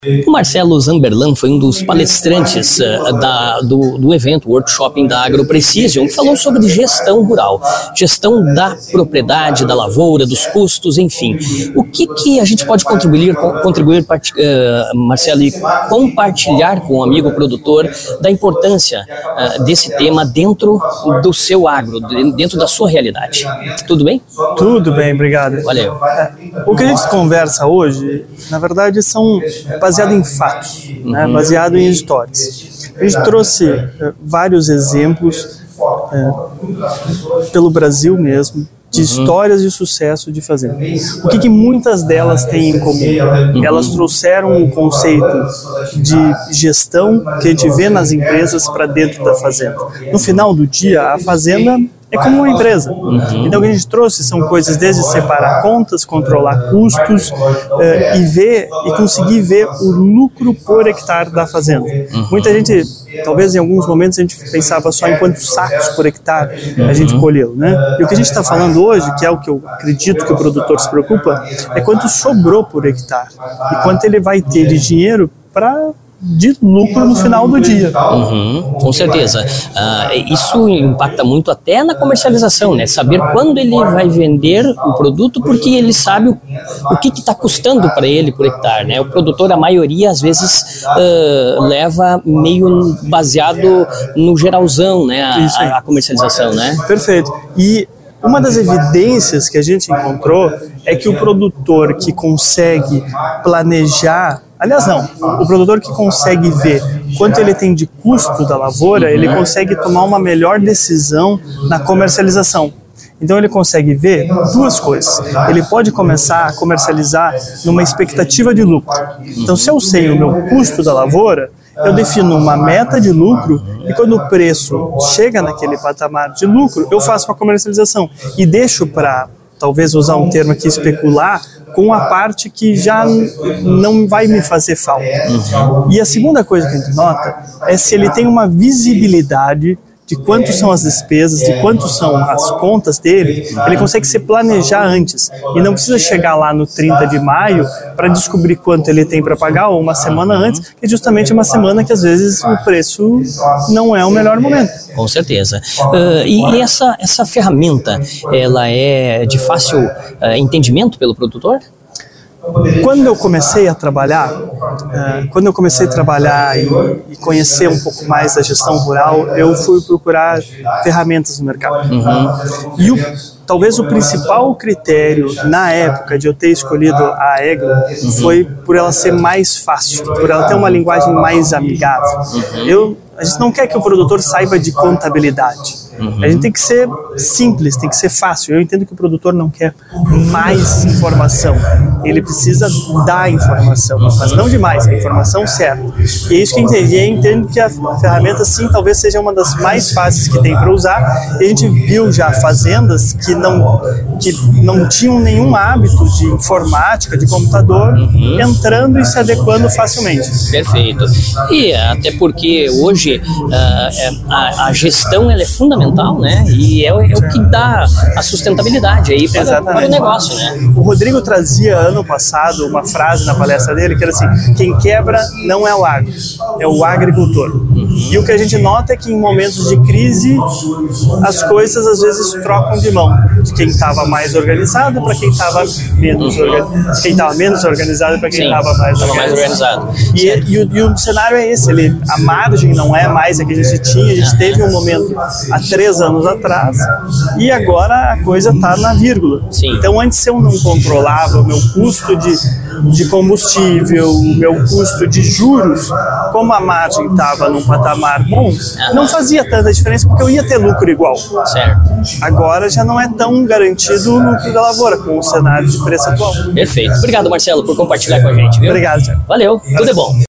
O Marcelo Zamberlan foi um dos palestrantes do evento, Workshop da AgroPrecision, que falou sobre gestão rural, gestão da propriedade, da lavoura, dos custos, enfim. O que a gente pode contribuir Marcelo, e compartilhar com o amigo produtor da importância desse tema dentro do seu agro, dentro da sua realidade? Tudo bem? Tudo bem, obrigado. Valeu. O que a gente conversa hoje, na verdade, são baseado em fatos, né? Baseado em histórias. A gente trouxe vários exemplos pelo Brasil mesmo, de histórias de sucesso de fazenda. O que muitas delas têm em comum? Elas trouxeram o conceito de gestão que a gente vê nas empresas para dentro da fazenda. No final do dia, a fazenda é como uma empresa. Então o que a gente trouxe são coisas desde separar contas, controlar custos e conseguir ver o lucro por hectare da fazenda. Muita gente, talvez em alguns momentos a gente pensava só em quantos sacos por hectare a gente colheu, né? E o que a gente está falando hoje, que é o que eu acredito que o produtor se preocupa, é quanto sobrou por hectare e quanto ele vai ter de dinheiro de lucro no final do dia. Com certeza. Isso impacta muito até na comercialização, né? Saber quando ele vai vender o produto, porque ele sabe o que está custando para ele por hectare, né? O produtor, a maioria, às vezes, leva meio baseado no geralzão, né? A comercialização, né? Perfeito. E uma das evidências que a gente encontrou é que o produtor que consegue planejar, aliás não, o produtor que consegue ver quanto ele tem de custo da lavoura, ele consegue tomar uma melhor decisão na comercialização. Então ele consegue ver duas coisas. Ele pode começar a comercializar numa expectativa de lucro. Então se eu sei o meu custo da lavoura, eu defino uma meta de lucro e quando o preço chega naquele patamar de lucro, eu faço uma comercialização e deixo para, talvez usar um termo aqui, especular com a parte que já não vai me fazer falta. E a segunda coisa que a gente nota é se ele tem uma visibilidade de quanto são as despesas, de quanto são as contas dele, ele consegue se planejar antes e não precisa chegar lá no 30 de maio para descobrir quanto ele tem para pagar ou uma semana antes, que é justamente uma semana que às vezes o preço não é o melhor momento. Com certeza. E essa ferramenta, ela é de fácil entendimento pelo produtor? Quando eu comecei a trabalhar, e conhecer um pouco mais da gestão rural, eu fui procurar ferramentas no mercado. E talvez o principal critério na época de eu ter escolhido a Agro foi por ela ser mais fácil, por ela ter uma linguagem mais amigável. A gente não quer que o produtor saiba de contabilidade. A gente tem que ser simples, tem que ser fácil. Eu entendo que o produtor não quer mais informação. Ele precisa da informação, mas não demais, a informação certa. E é isso que eu entendi. Eu entendo que a ferramenta, sim, talvez seja uma das mais fáceis que tem para usar. E a gente viu já fazendas que não tinham nenhum hábito de informática, de computador, entrando e se adequando facilmente. Perfeito. E até porque hoje a gestão ela é fundamental, né? E é o que dá a sustentabilidade aí para o negócio, né? O Rodrigo trazia ano passado uma frase na palestra dele que era assim: quem quebra não é o agro, é o agricultor. E o que a gente nota é que em momentos de crise as coisas às vezes trocam de mão, de quem estava mais organizado para quem estava menos organizado, quem estava menos organizado para quem estava mais organizado. E o cenário é esse, a margem não é mais a que a gente tinha. A gente teve um momento há 3 anos atrás e agora a coisa está na vírgula. Então antes eu não controlava o meu custo de combustível, o meu custo de juros, como a margem estava num patamar bom, não fazia tanta diferença porque eu ia ter lucro igual. Agora já não é tão garantido o lucro da lavoura com o cenário de preço atual. Perfeito. Obrigado, Marcelo, por compartilhar com a gente, viu? Obrigado, Thiago. Valeu, tudo é bom.